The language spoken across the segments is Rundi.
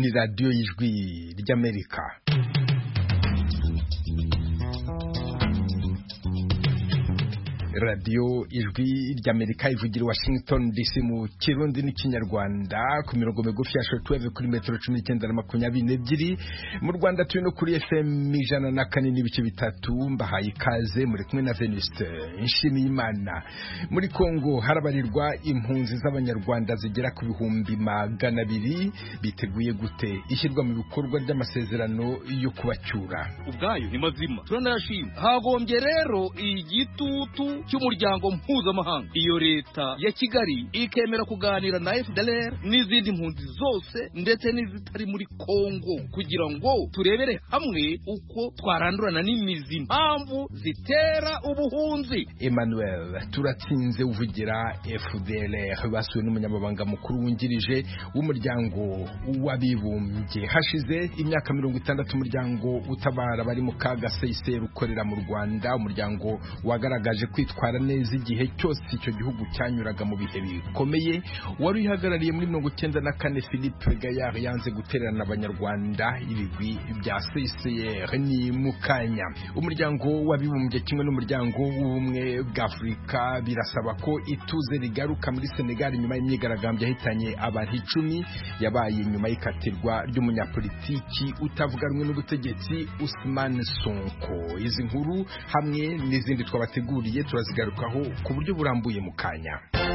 ni radiyo y'ijwi ry'Amerika. radiyo ijwi ry'Amerika ivugira Washington DC mu Kirundi n'Ikinyarwanda ku mirongo migufi ya shortwave kuri metero 19 na 22. Mu Rwanda turi no kuri FM 104 n'ibice bitatu. Mbahaye ikaze muri kumwe na Venuste Nshimiyimana. Muri Kongo harabarirwa impunzi z'Abanyarwanda zigera ku bihumbi 200 biteguye gute ishyirwa mu bikorwa by'amasezerano yo kubacyura. Ubwayo ni mazima turanashima. Hagombye rero igitutu cy'umuryango mpuzamahanga iyo leta ya Kigali ikemera kuganira na FDLR n'izindi mpunzi zose ndetse n'izitari muri Kongo kugira ngo turebere hamwe uko twarandurana n'imizi impamvu zitera ubuhunzi. Emmanuel Turatsinze uvugira FDLR basuwe n'umunyamabanga mukuru wungirije w'umuryango w'abibumbye. Hashize imyaka 60 umuryango utabara bari mu kaga CICR ukorera mu Rwanda, umuryango wagaragaje kwitwara neza igihe cyose icyo gihugu cyanyuraga mu bihe bikomeye. Wari uhagarariye muri 94 Philippe Gaillard yanze gutererana abanyarwanda ibigwi bya CICR ni mukanya. Umuryango w'abibumbye kimwe n'umuryango w'ubumwe bw'Afrika birasaba ko ituze rigaruka muri Senegal nyuma y'imyigaragambyo yahitanye abantu 10 yabaye nyuma y'ikatirwa ry'umunyapolitiki utavuga rumwe n'ubutegetsi Ousmane Sonko. Izi nkuru hamwe n'izindi twabateguriye turazigarukaho ku buryo burambuye mu kanya.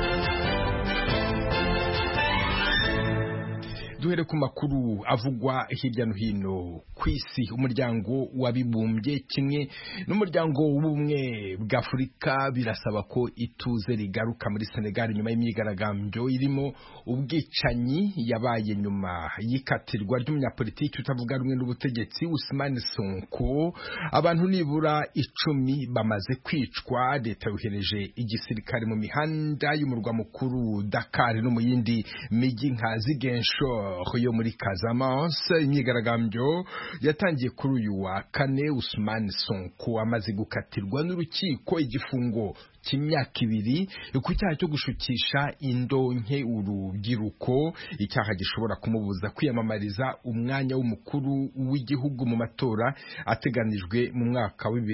Duhere ku makuru avugwa hirya no hino ku isi. Umuryango w'abibumbye kimwe n'umuryango w'ubumwe bw'Afrika birasaba ko ituze rigaruka muri Senegal nyuma y'imyigaragambyo irimo ubwicanyi yabaye nyuma y'ikatirwa ry'umunyapolitiki utavuga rumwe n'ubutegetsi Ousmane Sonko. Abantu nibura 10 bamaze kwicwa. Leta yohereje igisirikare mu mihanda y'umurwa mukuru Dakar no mu yindi mijyi nka Ziguinchor yo muri Casamance. Imyigaragambyo yatangiye kuri uyu wa kane. Ousmane Sonko amaze gukatirwa n'urukiko igifungo cy'imyaka 2 ku cyaha cyo gushukisha indonke urubyiruko, icyaha gishobora kumubuza kwiyamamariza umwanya w'umukuru w'igihugu mu matora ateganijwe mu mwaka wa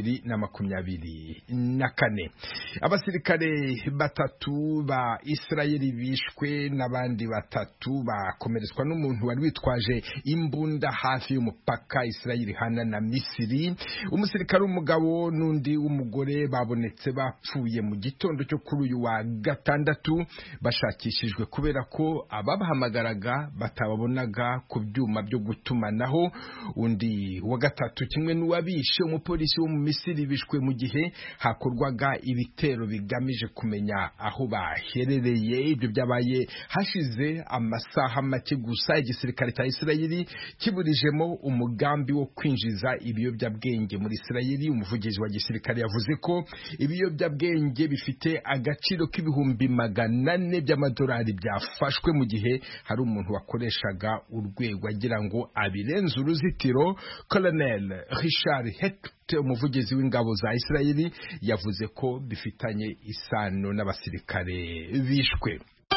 2024. Abasirikare 3 ba Israeli bishwe n'abandi 3 bakomeretswa n'umuntu wari witwaje imbunda hafi y'umupaka Israeli hana na Misiri. Umusirikare w'umugabo n'undi w'umugore babonetse bapfuye mu gitondo cyo kuri uyu wa gatandatu bashakishijwe kubera ko ababahamagaraga batababonaga ku byuma byo gutumanaho. Undi wa gatatu kimwe n'uwabishe umupolisi wo mu Misiri bishwe mu gihe hakorwaga ibitero bigamije kumenya aho baherereye. Ibyo byabaye hashize amasaha make gusa igisirikare cya Israeli kiburijemo umugambi wo kwinjiza ibiyobyabwenge muri Israeli. Umuvugizi wa gisirikare yavuze ko ibiyobyabwenge bifite agaciro k'ibihumbi 400 by'amadolari byafashwe mu gihe hari umuntu wakoreshaga urwego agira ngo abirenze uruzitiro. Colonel Richard Hecht umuvugizi w'ingabo za Israeli yavuze ko bifitanye isano n'abasirikare bishwe.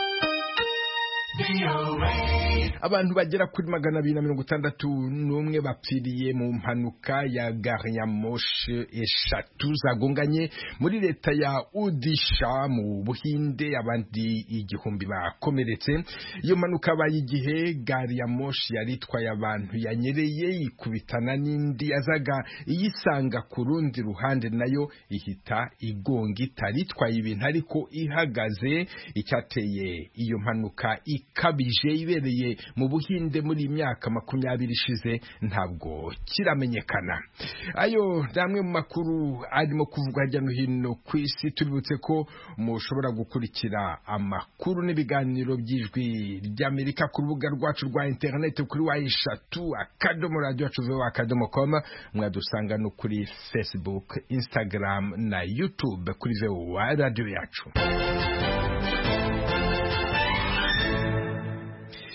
Abantu bagera kuri 261 bapfiriye mu mpanuka ya gari ya moshi 3 zagonganye muri leta ya Odisha mu Buhinde, abandi 1000 bakomeretse. Iyo mpanuka baye igihe gari ya moshi yari itwaye abantu yanyereye ikubitana n'indi yazaga iyisanga ku rundi ruhande, nayo ihita igonga itari itwaye ibintu ariko ihagaze. Icyateye iyo mpanuka ikabije ibereye mu Buhinde muri imyaka 20 ishize ntabwo kiramenyekana. Ayo namwe mu makuru arimo kuvugwa hirya no hino ku isi. Tubibutse ko mushobora gukurikira amakuru n'ibiganiro by'ijwi ry'Amerika ku rubuga rwacu rwa internet kuri wa@radio.com. Mwadusanga no kuri Facebook, Instagram na YouTube kuri VOA Radio yacu.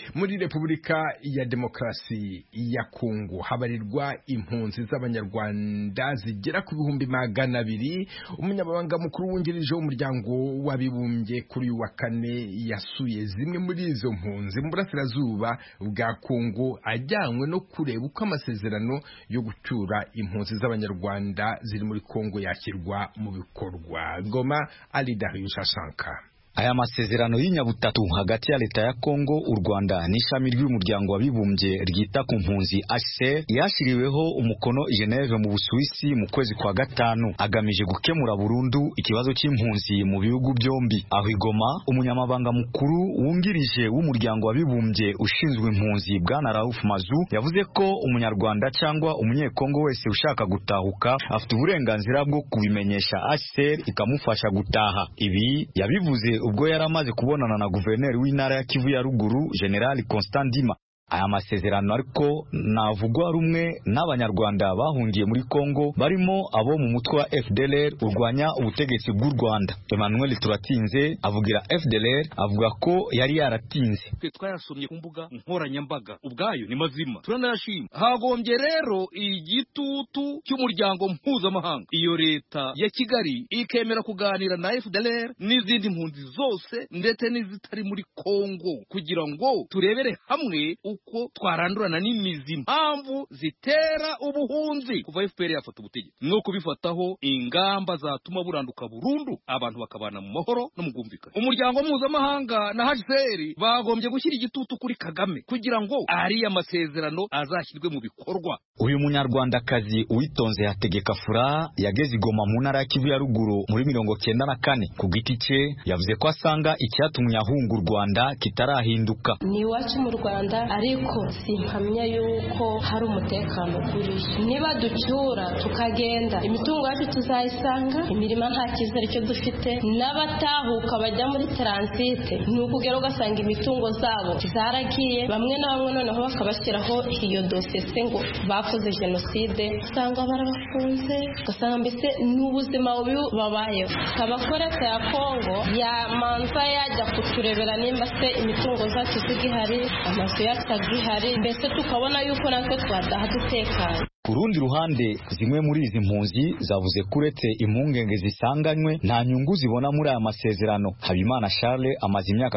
muri Repubulika ya Demokarasi ya Kongo habarirwa impunzi z'Abanyarwanda zigera ku 200,000. Umunyamabanga mukuru wungirije w'umuryango w'abibumbye kuri uyu wa kane yasuye zimwe muri izo mpunzi mu burasirazuba bwa Kongo ajyanywe no kureba uko amasezerano yo gucyura impunzi z'Abanyarwanda ziri muri Kongo yakirwa mu bikorwa. Goma, Ali Darius Asanka. Aya masezerano y'inyabutatu hagati ya leta ya Kongo, u Rwanda n'ishami ry'umuryango w'abibumbye ryita ku mpunzi HCR yashiriweho umukono i Geneve mu Busuwisi mu kwezi kwa gatanu, agamije gukemura burundu ikibazo cy'impunzi mu bihugu byombi. Aho Igoma, umunyamabanga mukuru wungirije w'umuryango w'abibumbye ushinzwe impunzi Bwana Raouf Mazu yavuze ko umunyarwanda cyangwa umunyekongo wese ushaka gutahuka afite uburenganzira bwo kubimenyesha HCR ikamufasha gutaha. Ibi yabivuze ubwo yaramaze kubonana na guverineri w'intara ya Kivu ya Ruguru General Constant Ndima. Aya masezerano ariko navugwa rumwe n'Abanyarwanda bahungiye muri Kongo barimo abo mu mutwe wa FDLR urwanya ubutegetsi bw'u Rwanda. Emmanuel Turatinze avugira FDLR avuga ko yari yaratinze. Twayasomye ku mbuga nkoranyambaga ubwayo ni mazima turanayashima. Hagombye rero igitutu cy'umuryango mpuzamahanga iyo leta ya Kigali ikemera kuganira na FDLR n'izindi mpunzi zose ndetse n'izitari muri Kongo kugira ngo turebere hamwe uko twarandurana n'imizi impamvu zitera ubuhunzi kuva FPR yafata ubutegetsi no kubifataho ingamba zatuma buranduka burundu abantu bakabana mu mahoro no mu bwumvikane. Umuryango mpuzamahanga na HCR bagombye gushyira igitutu kuri Kagame kugira ngo ari amasezerano azashyirwe mu bikorwa. Uyu munyarwandakazi Uwitonze Hategeka Fura yageze Igoma mu ntara ya Kivu ya Ruguru muri 1994. Ku giti cye yavuze ko asanga icyatumye ahunga u Rwanda kitarahinduka. Ni wacu mu Rwanda ariko simpamya yuko hari umutekano kuri niba ducyura tukagenda imitungo yacu tuzayisanga, imirima nta cyizere cyo dufite, n'abatahuka bajya muri transite ni ukugera ugasanga imitungo zabo zaragiye, bamwe na bamwe noneho bakabashyiraho iyo dosiye ngo bakoze jenoside, usanga barabafunze, ugasanga mbese n'ubuzima bubi babayeho. Abakoreta ya Kongo yamanza yajya kuturebera nimba se imitungo zacu zigihari, amazu yacu agihari, mbese tukabona yuko natwe twadaha dutekanye. Ku rundi ruhande, zimwe muri izi mpunzi zavuze kuretse impungenge zisanganywe nta nyungu zibona muri aya masezerano. Habimana Charles amaze imyaka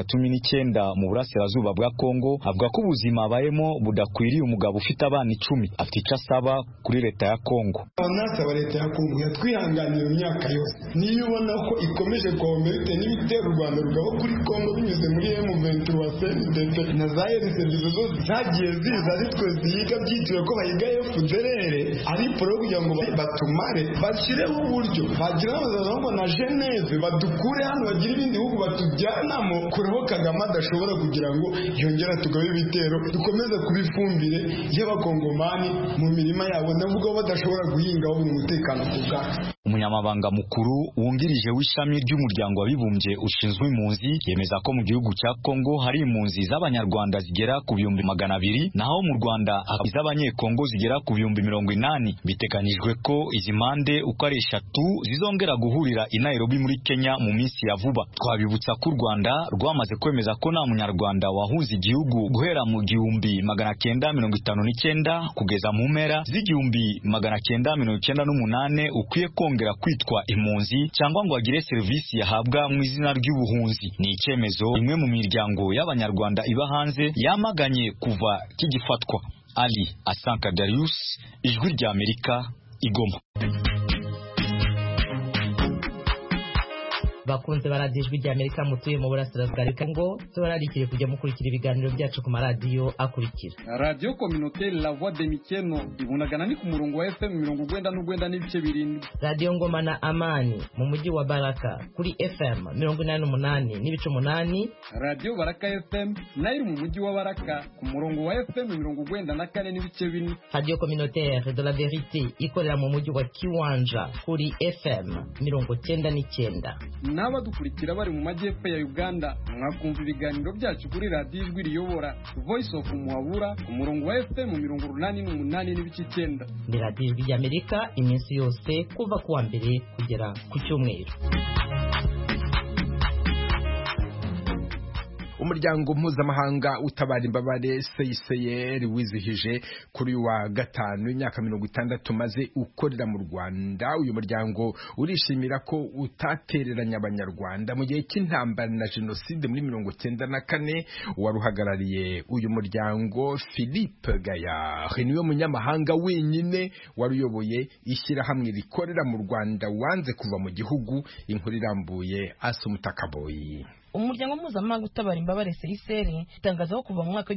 19 mu burasirazuba bwa Kongo, avuga ko ubuzima abayemo budakwiriye umugabo ufite abana 10. Afite icyo asaba kuri leta ya Kongo. Nasaba leta ya Kongo yatwihanganiye imyaka yose, niyo ubona ko ikomeje kuhombera n'ibitero u Rwanda rugabo kuri Kongo binyuze muri M23 ndetse na za service zose zagiye ziza ari twe ziga byitwe ko bayiga FDLR ari pro kugira ngo batumare bashireho uburyo bagira ngo na Geneve badukure hano bagira ibindi bihugu batujyanamo kureho Kagame adashobora kugira ngo yongera tugabe ibitero dukomeze kubifumbire y'abakongomani mu mirima yabo navuga badashobora guhinga aho umutekano kuga. Umunyamabanga mukuru wungirije w'ishami ry'umuryango w'abibumbye ushinzwe impunzi yemeza ko mu gihugu cya Kongo hari impunzi z'Abanyarwanda zigera ku 200,000 naho mu Rwanda iz'Abanyekongo zigera ku 80,000. Biteganijwe ko izi mande uko ari 3 zizongera guhurira i Nairobi muri Kenya mu minsi ya vuba. Twabibutsa ko u Rwanda rwamaze kwemeza ko nta munyarwanda wahunze igihugu guhera mu 1959 kugeza mu mpera z'1998 ukwiye kongera kwitwa impunzi cyangwa ngo agire serivisi yahabwa mu izina ry'ubuhunzi. Ni icyemezo imwe mu miryango y'Abanyarwanda iba hanze yamaganye kuva kigifatwa. Ali Asanka Darius, Ijwi rya Amerika, Igoma. Bakunze baradijwe rya Amerika mutuye mu burasirazuba bwa Kongo, turarikire kujya mukurikira ibiganiro byacu ku maradiyo akurikira. Radio Communautaire La Voix de Mikeno ibunagana ni ku murongo wa FM 99.7. Radio Ngoma na Amani mu mujyi wa Baraka kuri FM 88.8. Radio Baraka FM nayo mu mujyi wa Baraka ku murongo wa FM 94.4. Radio Communautaire de la Vérité ikorera mu mujyi wa Kiwanja kuri FM 99. N'abadukurikira bari mu majyepfo ya Uganda mwakumva ibiganiro byacu kuri Radio Ijwi Riyobora Voice of Muhabura ku murongo wa FM 88.9. Ni Radio Ijwi rya Amerika iminsi yose kuva kuwa mbere kugera ku cyumweru. umuryango mpuzamahanga utabara imbabare CICR wizihije kuri wa gatanu imyaka 60 maze ukorera mu Rwanda. Uyu muryango urishimira ko utatereranya abanyarwanda mu gihe cy'intambara na jenoside muri 1994. Waruhagarariye uyu muryango Philippe Gaya niwe munyamahanga wenyine waruyoboye ishyirahamwe rikorera mu Rwanda wanze kuva mu gihugu. Inkuru irambuye Asumutakaboyi. Umuryango mpuzamahanga utabara imbabare CICR itangaza ko kuva mu mwaka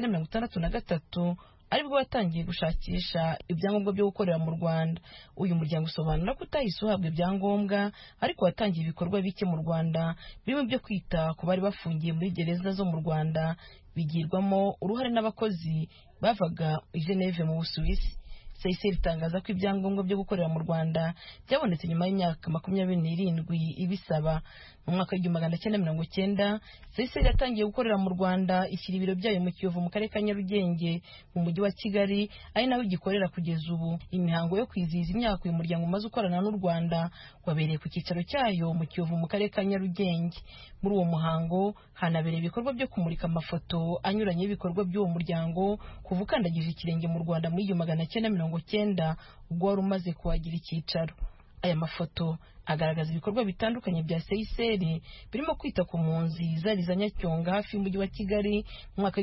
w'1963 aribwo watangiye gushakisha ibyangombwa byo gukorera mu Rwanda. Uyu muryango usobanura ko utahise uhabwa ibyangombwa ariko watangiye ibikorwa bike mu Rwanda birimo byo kwita ku bari bafungiye muri gereza zo mu Rwanda bigirwamo uruhare n'abakozi bavaga i Geneve mu Busuwisi. CICR itangaza ko ibyangombwa byo gukorera mu Rwanda byabonetse nyuma y'imyaka 27 ibisaba. Mu mwaka w'1990 CICR yatangiye gukorera mu Rwanda, ishyira ibiro byayo mu Kiyovu mu karere ka Nyarugenge mu mujyi wa Kigali, ari naho igikorera kugeza ubu. Imihango yo kwizihiza imyaka uyu muryango umaze ukorana n'u Rwanda wabereye ku cyicaro cyayo mu Kiyovu mu karere ka Nyarugenge. Muri uwo muhango hanabereye ibikorwa byo kumurika amafoto anyuranye y'ibikorwa by'uwo muryango kuva ukandagije ikirenge mu Rwanda muri 1990 ubwo wari umaze kuhagira icyicaro. Aya mafoto agaragaza ibikorwa bitandukanye bya CICR birimo kwita ku mpunzi zari za Nyacyonga hafi y'umujyi wa Kigali mu mwaka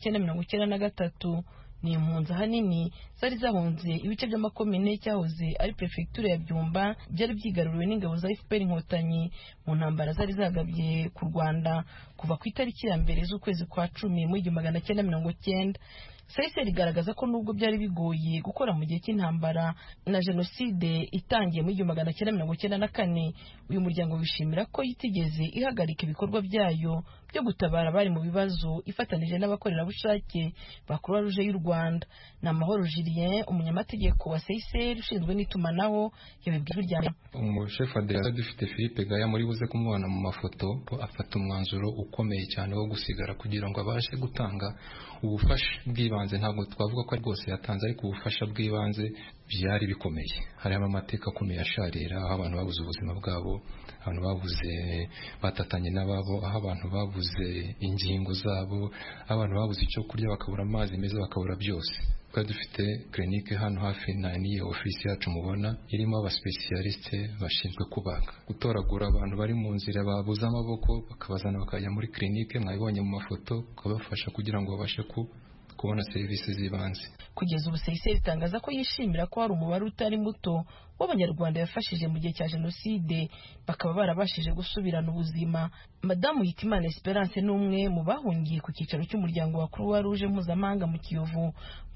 w'1993. Ni impunzi ahanini zari zahunze ibice by'amakomine cyahoze ari prefecture ya Byumba byari byigaruriwe n'ingabo za FPR Inkotanyi mu ntambara zari zagabye ku Rwanda kuva ku itariki ya mbere z'ukwezi kwa 10 mu 1990. CICR igaragaza ko nubwo byari bigoye gukora mu gihe cy'intambara na jenoside itangiye mu 1994, uyu muryango wishimira ko yitigeze ihagarika ibikorwa byayo byo gutabara abari mu bibazo ifatanije n'abakorerabushake ba Croix Rouge y'u Rwanda. Namahoro Julien, umunyamategeko wa CICR ushinzwe n'itumanaho, yabibwiye rya umuchef adresse dufite Philippe Gaya muri buze kumubona mu mafoto afata umwanzuro ukomeye cyane wo gusigara kugira ngo abashe gutanga ubufasha bw'ibanze. Ntabwo twavuga ko ari rwose yatanze, ariko ubufasha bw'ibanze byari bikomeye. Harimo amateka akomeye asharira, aho abantu babuze ubuzima bwabo, abantu babuze batatanye n'ababo, aho abantu babuze ingingo zabo, abantu babuze icyo kurya, bakabura amazi meza, bakabura byose. Twari dufite clinique hano hafi na niyo office yacu mubona irimo abaspecialiste bashinzwe kubaga, gutoragura abantu bari mu nzira babuze amaboko bakabazana bakajya muri clinique. Mwabibonye mu mafoto, kubafasha kugira ngo babashe kubona serivisi z'ibanze. Kugeza ubu CICR itangaza ko yishimira ko hari umubare utari muto w'abanyarwanda yafashije mu gihe cya jenoside bakaba barabashije gusubirana ubuzima. Madamu Hitimana Esperance ni umwe mu bahungiye ku cyicaro cy'umuryango wa Croix Rouge mpuzamahanga mu Kiyovu mu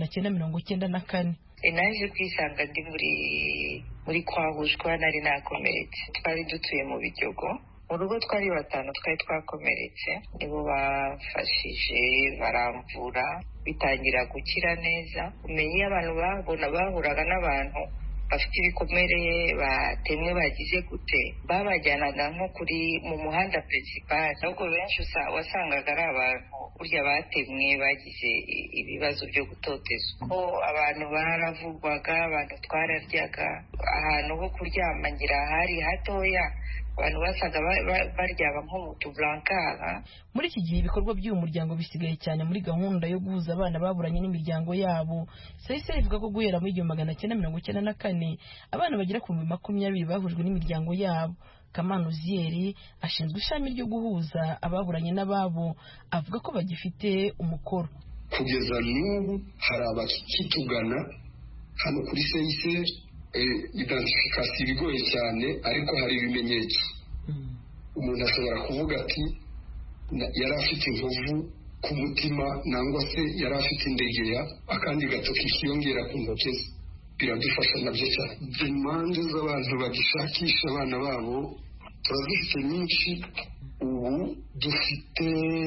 1994. Naje kwisanga ndi muri Croix Rouge kwa nari nakomeretse. Twari dutuye mu Biryogo, mu rugo twari batanu twari twakomeretse, nibo bafashije baramvura bitangira gukira neza. Umenye abantu bahuraga n'abantu bafite ibikomere batemwe bagize gute, babajyanaga nko kuri mu muhanda principal, ahubwo benshi wasangaga ari abantu burya batemwe bagize ibibazo byo gutotezwa. Ko abantu baravugwaga, abantu twararyaga, ahantu ho kuryama ngira hari hatoya, abantu basaga baryaba nko mu tublankara. Muri iki gihe ibikorwa by'uyu muryango bisigaye cyane muri gahunda yo guhuza abana baburanye n'imiryango yabo. CICR ivuga ko guhera mu 1994 abana bagera ku 20 bahujwe n'imiryango yabo. Kamano Zieri ashinzwe ishami ryo guhuza ababuranye n'ababo avuga ko bagifite umukoro. Kugeza n'ubu hari abakitugana hano kuri CICR, identification bigoye cyane, ariko hari ibimenyetso. Umuntu ashobora kuvuga ati yari afite inkovu ku mutima, nangwa se yari afite indegeya, akandi gatoki kiyongera ku ntoki ze. Biradufasha nabyo cyane. Demande z'abantu bagishakisha abana babo turazifite nyinshi. Ubu dufite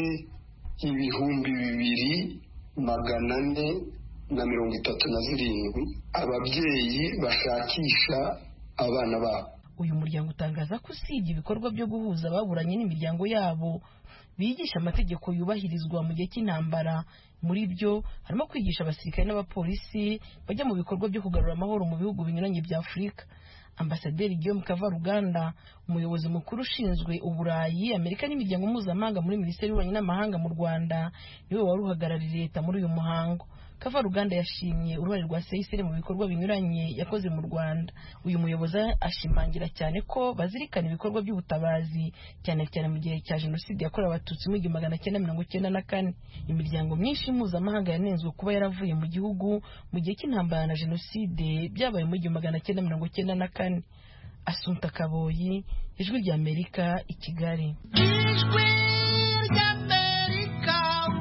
2,437 ababyeyi bashakisha abana babo. Uyu muryango utangaza ko usibye ibikorwa byo guhuza ababuranye n'imiryango yabo, bigisha amategeko yubahirizwa mu gihe cy'intambara. Muri byo harimo kwigisha abasirikare n'abapolisi bajya mu bikorwa byo kugarura amahoro mu bihugu binyuranye bya Afurika. Ambasaderi Guillaume Kavaruganda, umuyobozi mukuru ushinzwe uburayi, Amerika n'imiryango mpuzamahanga muri Minisiteri y'Ububanyi n'Amahanga mu Rwanda, niwe wari uhagarariye leta muri uyu muhango. Kavaruganda yashimye uruhare rwa CICR mu bikorwa binyuranye yakoze mu Rwanda. Uyu muyobozi ashimangira cyane ko bazirikana ibikorwa by'ubutabazi cyane cyane mu gihe cya Jenoside yakorewe Abatutsi mu 1994. Imiryango myinshi mpuzamahanga yanenzwe kuba yaravuye mu gihugu mu gihe cy'intambara na Jenoside byabaye mu 1994. Assumpta Kaboyi, Ijwi ry'Amerika, i Kigali. Ijwi ry'Amerika,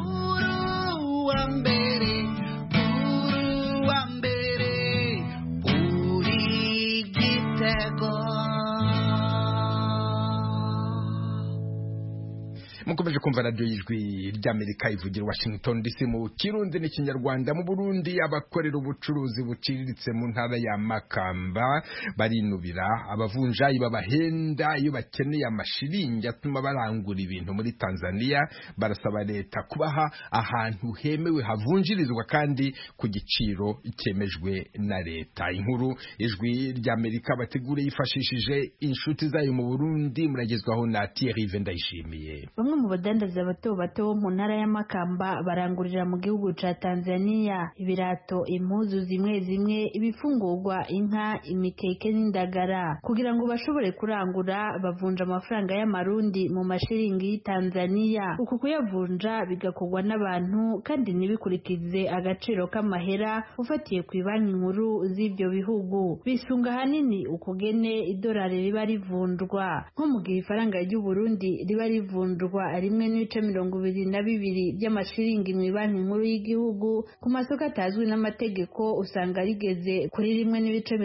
mukomeje kumva radio y'Ijwi ry'Amerika ivugira Washington DC mu Kirundi n'Ikinyarwanda. Mu Burundi abakorera ubucuruzi buciriritse mu ntara ya Makamba barinubira abavunjayi babahenda iyo bakeneye amashiringi atuma barangura ibintu muri Tanzania. Barasaba leta kubaha ahantu hemewe havunjirizwa kandi ku giciro cyemejwe na leta. Inkuru Ijwi ry'Amerika bategure yifashishije inshuti zayo mu Burundi, muragezwaho na Thierry Vendayishimiye. Mu badandaza bato bato mu ntara ya Makamba barangurira mu gihugu ca Tanzania ibirato, impuzu zimwe zimwe, ibifungurwa, inka, imikeke n'indagara. Kugira ngo bashobore kurangura bavunja amafaranga y'amarundi mu mashiringi y'Tanzania. Uku kuyavunja bigakorwa n'abantu kandi ntibikurikize agaciro k'amahera ufatiye ku banki nkuru z'ibyo bihugu. Bisunga hanini ukugene idolari riba rivunjwa, nko mu gihe ifaranga ry'u Burundi riba rivunjwa rimwe n'ibice 22 by'amashiringi mu banki nkuru y'igihugu. Ku masoko atazwi n'amategeko usanga rigeze kuri rimwe n'ibice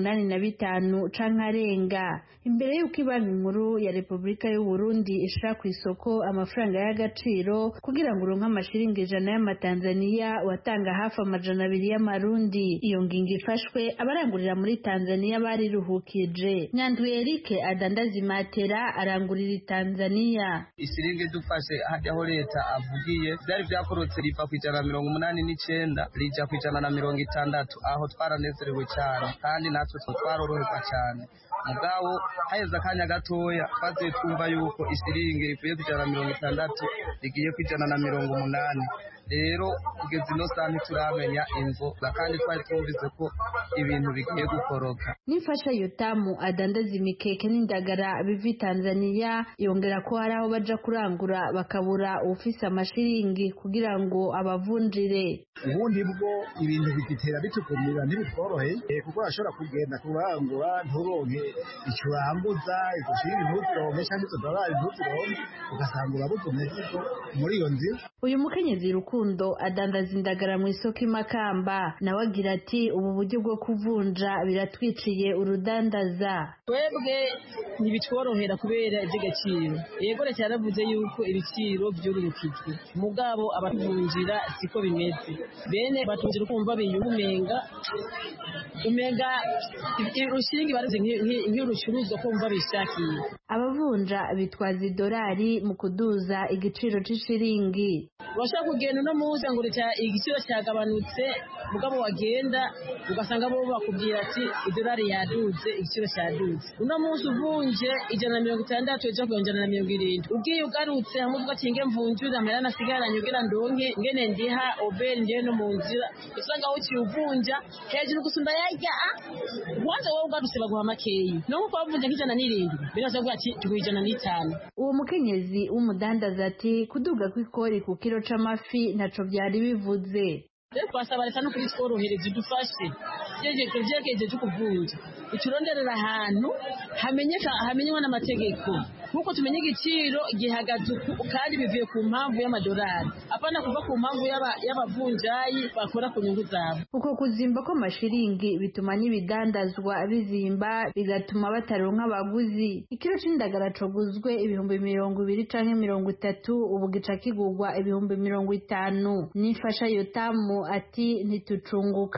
85 canke arenga. Imbere y'uko banki nkuru ya Repubulika y'u Burundi ishira ku isoko amafaranga y'agaciro kugira ngo uronke amashiringi 100 y'amatanzania watanga hafi 200 y'amarundi. Iyo ngingo ifashwe abarangurira muri Tanzania bari ruhukije. Nyandu Eric adandaza imatera arangurira Tanzania. Isiringi dufashe aho leta avugiye byari byakorotse riva ku 189 rija ku 160, aho twaranezerewe cyane kandi natwe twaroroherwa cyane. Mugabo haheze akanya gatoya twaze twumva yuko isiringi rivuye ku 160 rigiye ku 180. Rero kugeza ino saa ntituramenya imvo kandi twari twumvise ko ibintu bigiye gukoroka. Nifasha Yotamu adandaza imikeke n'indagara bivi Tanzania yongera ko hari aho baja kurangura bakabura ufise amashiringi kugira ngo abavunjire. Ubundi bwo ibintu bigitera bitukumira ntibikoroheye kuko ashobora kugenda kurangura nturonke icurambuza ikoshira nturonke cyangwa tudabari nturonke ugasanga urabutumeze muri iyo nzira. Uyu mukenyezi Rukundo adandaza indagara mu isoko imakamba nawe agira ati ubu buryo bwo kuvunja biratwiciye urudandaza. Twebwe ntibitworohera kubera iby'agaciro. Yego leta yaravuze yuko ibiciro byururukijwe, mugabo abatuvunjira siko bimeze. Bene batunjira kumva biyumenga urushingi baraze nk'urucuruzwa kumva bishakiye. Abavunja bitwaza idolari mu kuduza igiciro c'ishiringi. Bashaka kugenda no muza ngo igiciro cyagabanutse, mugabo wagenda ugasanga bo bakubwira ati idolari yaduze, igiciro cyaduze. Uno munsi uvunje 160 ejo ku 170. Ugiye ugarutse amuvuga ati nge mvunjura amera nasigaranye ugira ndonke ngene ndiha obel nge no mu nzira. Usanga uci uvunja hejuru gusumba yajya wanze wowe ugarutse baguha makeyi. No ko bavunja nk'ijana birasabwa ati tugwijana n'itanu. Uwo mukenyezi w'umudandaza ati kuduga kw'ikori ku kilo c'amafi ntaco byari bivuze. Twasaba leta no kuri tworohereze dufashe jeje cyo kuvunja ituronderera ahantu hamenywa n'amategeko nkuko tumenye igiciro gihagaze kandi bivuye ku mpamvu y'amadolari apana kuva ku mpamvu y'abavunjayi bakora ku nyungu zabo. Uko kuzimba ko amashiringi bituma n'ibidandazwa bizimba bigatuma bataronka abaguzi. Ikiro c'indagara coguzwe 220 canke 30 ubu gica kigurwa 50. Nifasha Yotamu ati ntitucunguka.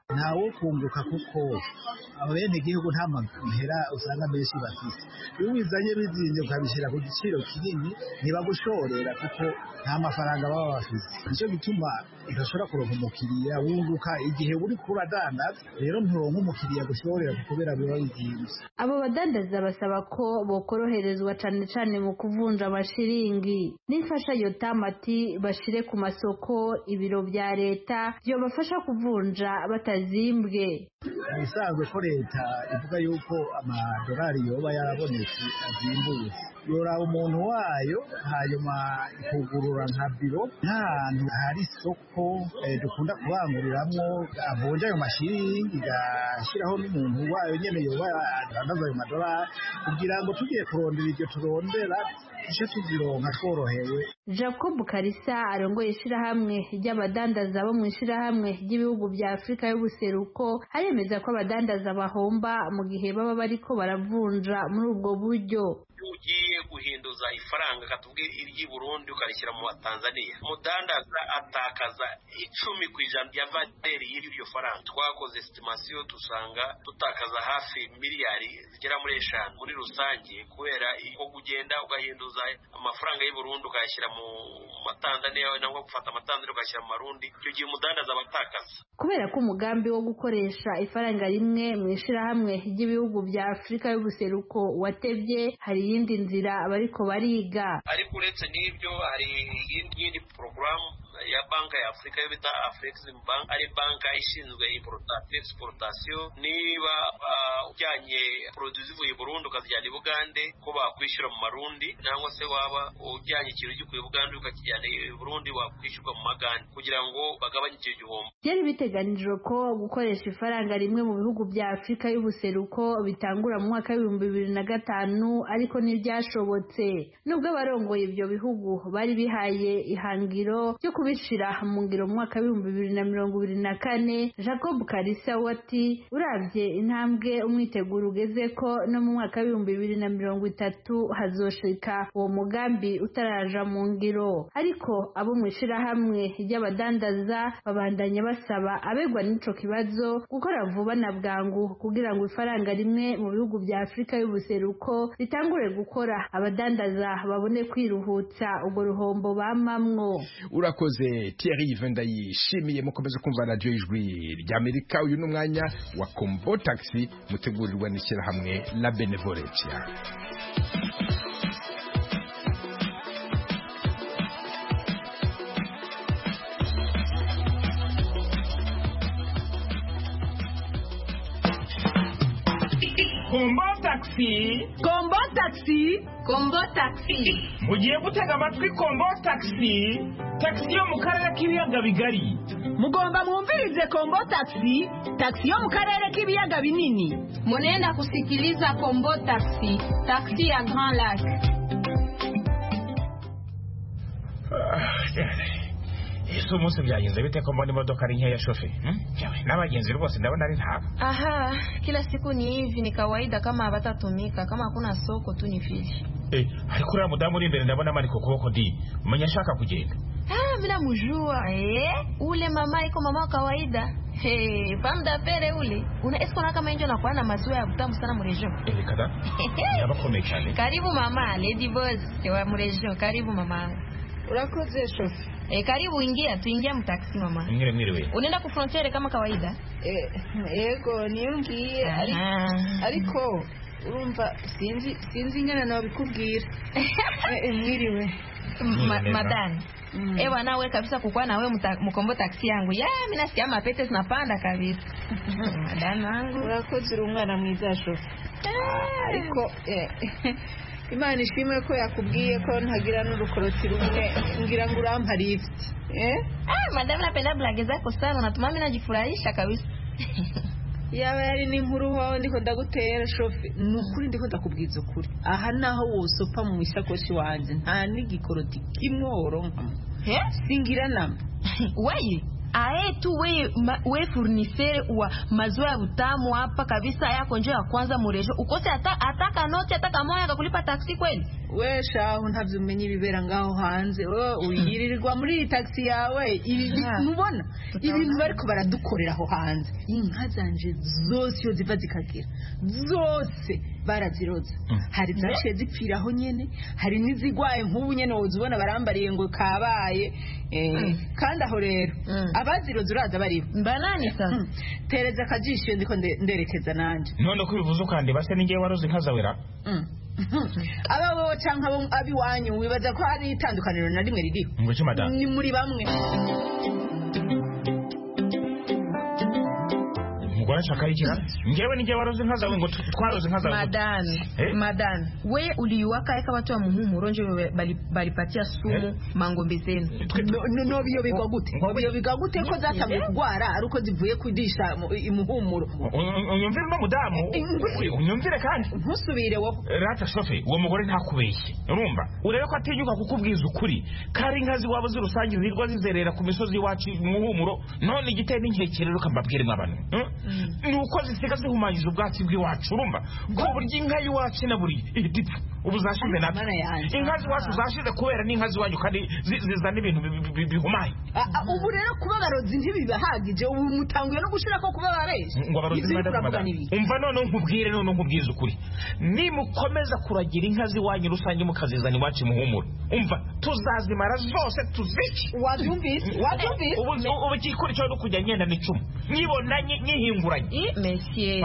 ntawo kunguka kuko abenegihugu nta mahera usanga menshi bafise. Iyo ubizanye bizinze ukabishyira ku giciro kinini ntibagushorera kuko nta mafaranga baba bafise. Nicyo gituma udashobora kuronka umukiriya wunguka igihe uri kuradandaza, rero nturonka umukiriya gushorera kubera biba bizinze. Abo badandaza basaba ko bokoroherezwa cane cane mu kuvunja amashiringi n'imfasha yo tamati bashire ku masoko ibiro vya leta byobafasha kuvunja batazimbwe. Bisanzwe ko leta ivuga yuko amadolari yoba yarabonetse azimbuye, yoraba umuntu wayo hanyuma ikugurura nka biro n'ahantu hari isoko dukunda kubanguriramwo avunja ayo mashiringi, igashyiraho n'umuntu wayo nyene yoba adandaza ayo madolari kugira ngo tugiye kurondera iryo turondera tushe tuzironka tworohewe. Jacob Karisa arongoye ishirahamwe ry'abadandaza bo mu ishirahamwe ry'ibihugu vya Afrika y'ubuseruko aremeza ko abadandaza bahomba mu gihe baba bariko baravunja muri ubwo buryo. Ugiye guhinduza ifaranga katubwe iry'i Burundi ukarishyira mu Tanzania, umudandaza atakaza 10% ya valeur y'iryo faranga. Twakoze estimation dusanga tutakaza hafi miliyari zigera muri 5 muri rusange kubera ko kugenda ugahinduza amafaranga y'u Burundi ukayashyira mu Tanzania nangwa gufata Tanzania ukashyira mu Marundi, icyo gihe umudandaza abatakaza. Kubera ko umugambi wo gukoresha ifaranga rimwe mu ishirahamwe ry'ibihugu vya Afrika y'ubuseruko watevye, hari iyindi nzira bariko bariga. Ariko uretse n'ibyo hari iyindi programme ya banka ya Afrika yo bita Afrexim Bank, ari banka ishinzwe exportation. Niba ujyanye produits zivuye i Burundi ukazijyana i Bugande ko bakwishyura mu Marundi, nangwa se waba ujyanye ikintu gikuye Bugande ukakijyana i Burundi wakwishyurwa mu Magande kugira ngo bagabanye icyo gihombo. Byari biteganijwe ko gukoresha ifaranga rimwe mu bihugu bya Afrika y'ubuseruko bitangura mu mwaka wa 2005 ariko ntibyashobotse. Nubwo abarongoye ibyo bihugu bari bihaye ihangiro ryo kubishira mu ngiro mu mwaka wa 2024, Jacob Karisa wati uravye intambwe umwiteguro ugeze ko no mu mwaka wa 2030 hazoshika uwo mugambi utaraja mu ngiro. Ariko abo mwishira hamwe ry'abadandaza babandanya basaba abegwa n'ico kibazo gukora vuba na bwangu kugira ngo ifaranga rimwe mu bihugu bya Afrika y'ubuseruko ritangure gukora, abadandaza babone kwiruhutsa ubwo ruhombo bamamwo. Urakoze Thierry Vendayishimiye, mukomeze kumva radio Ijwi ry'Amerika. Uyu n'umwanya wa Kombo Taxi mutegurirwa n'ishyirahamwe La Benevolencia. Kombo Taxi, Kombo Taxi, Kombo Taxi. Mugiye gutega amatwi Kombo Taxi, taxi yo mu karere k'ibiyaga bigari. Mugomba mwumvirize Kombo Taxi, taxi yo mu karere k'ibiyaga binini. Munenda kusikiliza Kombo Taxi, taxi ya Grand Lac. Ese umunsi byagenze bite ko mbona imodoka ari nkeya shofe? N'abagenzi rwose ndabona ari ntabo. Aha, kila siku ni hivi, ni kawaida kama hawatatumika, kama hakuna soko tu ni vile. Ariko uriya mudamu uri imbere ndabona mari ku kuboko di. Umenya ashaka kugenda. Mimi namjua. Ule mama iko mama wa kawaida. Panda pere ule. Una escona kama nje na kwa na maziwa ya butamu sana mu region. Kada? Yabakomeye cyane. Karibu mama, Lady Boss, wa mu region. Karibu mama. Urakoze shofe. Karibu ingia, tuingia mtaxi mama. Mwiriwe. Unaenda ku frontiere kama kawaida? Yego, niyongiye ariko urumva sinzi ngana nawe bikubwira. Mwiriwe. Madani. Ewa nawe kabisa kukua na wewe mkombo taxi yangu. Mimi nasikia mapete zinapanda kabisa. Madani wangu. Urakoze uri umwana mwiza shofe. Ariko Imana ishimwe ko yakubwiye ko ntagira n'urukoroti rumwe ngira ngo urampa lift. Madam napenda blage zako sana, natuma mimi najifurahisha kabisa. Yaba yari n'inkuru wawe ndiko ndagutera shofe, nukuri ndiko ndakubwiza ukuri. Aha naho wosopa mu isakoshi wanje nta n'igikoroti kimwe woronka. Singira nama. Wayi, ae tu we furnisere wa maziwa ya utamu hapa kabisa yako nje ya kwanza murejo ukose ataka noti ataka moya akakulipa taxi kweli we shaho ntavyumenye ibibera ngaho hanze uyirirwa muri taxi yawe ibi mubona ibintu bariko baradukorera aho hanze inka zanje zose yo ziva zikagira zose baraziroza hari zaciye zipfiraho nyene hari nizigwaye nk'ubu nyene wozubona barambariye ngo kabaye kandi aho rero abaziroza uraza bariho mbanani sasa tereza akajisho ndiko nderekeza nanje none ko bivuze kandi base ningiye waroze inka zawera abo canka abiwanyu wibaza ko hari itandukaniro na rimwe riri ni muri bamwe mugora chaka ikira ngewe nije waroze inka zawe ngo twaroze inka zawe madani we uliwaka eka watu wa muhumuro nje balipatia sumu mangombe zenu no biyo bigwa gute ko zatamye kugwara aruko zivuye kudisha imuhumuro unyumvire no mudamu unyumvire kandi ntusubire wo rata shofe uwo mugore ntakubeshye urumva urebe ko atinyuka kukubwiza ukuri kari inkazi wabo zirusangiza zirwa zizerera ku misozi wacu muhumuro none igiteye n'inkekerero kambabwire mw'abantu nuko zisiga zihumanyije ubwatsi bw'iwacu urumva ko burya inka y'iwacu na buri idipfa ubu zashize natwe inka z'iwacu zashize kubera n'inka z'iwanyu kandi zizana ibintu bihumaye ubu rero kuba barozi ntibibahagije ubu mutanguye no gushira ko kuba bareshe ngo barozi umva none nkubwire none nkubwiza ukuri nimukomeza kuragira inka z'iwanyu rusange mukazizana iwacu muhumura umva tuzazimara zose tuzice wabyumvise ubu kikuri cyo no kujya nyenda n'icumu nibona nyihinguranye monsieur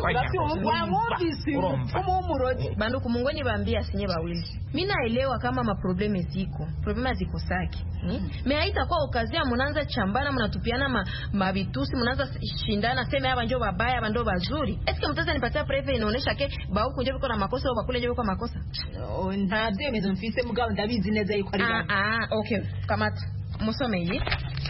bandu kumungoni bambia sinye bawili mimi naelewa kama maprobleme ziko saki me haita kwa okazia mnaanza chambana mnatupiana mabitusi mnaanza shindana sema hapa ndio babaya hapa ndio bazuri eske mtaza nipatia preve inaonesha ke bawo kunje biko na makosa au bakule nje biko makosa nta byemezo mfise mugabo ndabizi neza yuko ari okay kamata musome hii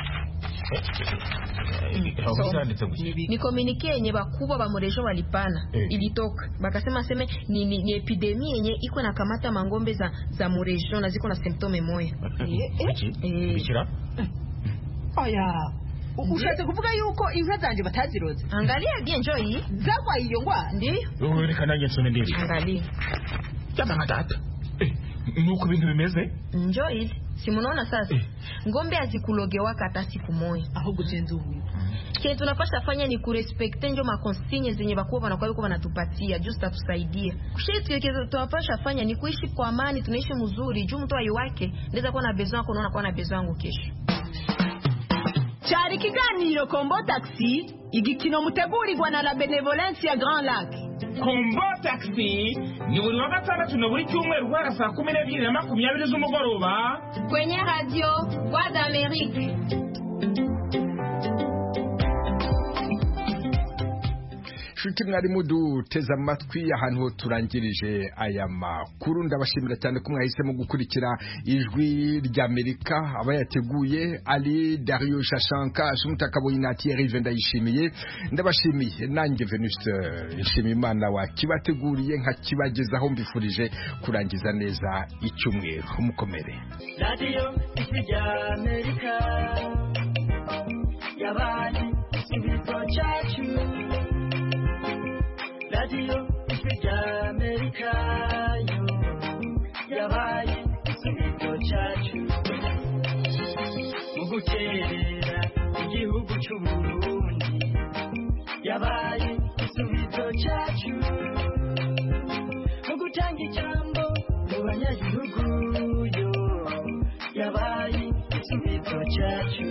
ni komunike yenye bakubwa ba Murejo walipana ilitoka bakasema seme ni epidemia yenye iko na kamata mangombe za Murejo na ziko na symptome moya bikira aya ushatse kuvuga yuko inka zanje bataziroze angalia bien joyi zagwa iyo ngwa ndio reka nanjye nsone ndiri angalia cyama data nuko ibintu bimeze njoyi si munaona sasa ngombe azikulogewa hata siku moja aho gutenza ubu kile tunapasha fanya ni kurespecte ndio makonsigne zenye bakuwa wanakuwa yuko wanatupatia just atusaidia kushiriki kile tunapasha fanya ni kuishi kwa amani tunaishi mzuri juu mtu ayi wake ndeza kuwa na besoin yako unaona kuwa na besoin yangu kesho cyari kiganiro Kombo Taxi igikino mutegurirwa na la Benevolence ya Grand Lac Kombo Taxi ni buri wa gatandatu na buri cyumweru guhera saa 12:20 z'umugoroba kwenye radio Voix d'Amérique. Shuti mwari muduteze amatwi ahantu ho turangirije aya makuru ndabashimira cyane ko mwahisemo gukurikira ijwi ry'Amerika abayateguye Ali Dario Shashanka Shumtakabo Inati Rive ndayishimiye ndabashimiye nanjye Venuste Nshimimana wa kibateguriye nka kibagezaho mbifurije kurangiza neza icyumweru mukomere Radio y'Amerika yabaye ibito cyacu Radio y'Amerika yo yabaye ibito cyacu mu gukerera igihugu cy'u Burundi yabaye ibito cyacu mu gutanga ijambo mu banyagihugu yo yabaye ibito cyacu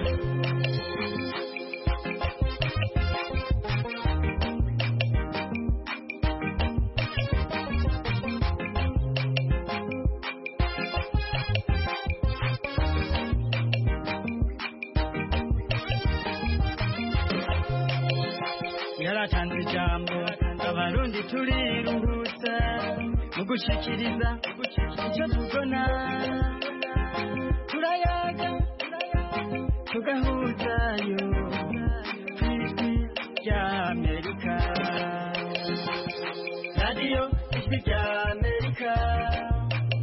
yaratanze ijambo abarundi turiruhutsa mu gushikiriza icyo tubona turayaga tugahuzayo kw'ijwi ry'Amerika radiyo ijwi ry'Amerika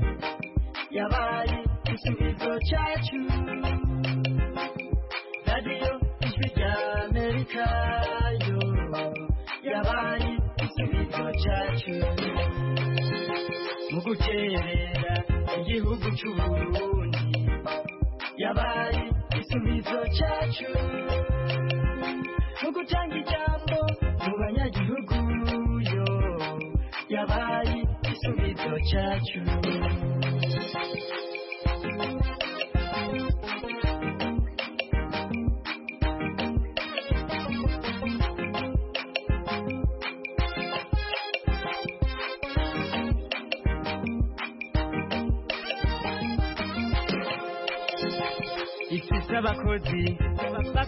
yabaye igisubizo cyacu radiyo amerika yo yabaye igisubizo cyacu mu guterera igihugu cy'uburundi yabaye igisubizo cyacu mu gutanga ijambo mu banyagihugu yo yabaye igisubizo cyacu ifise abakozi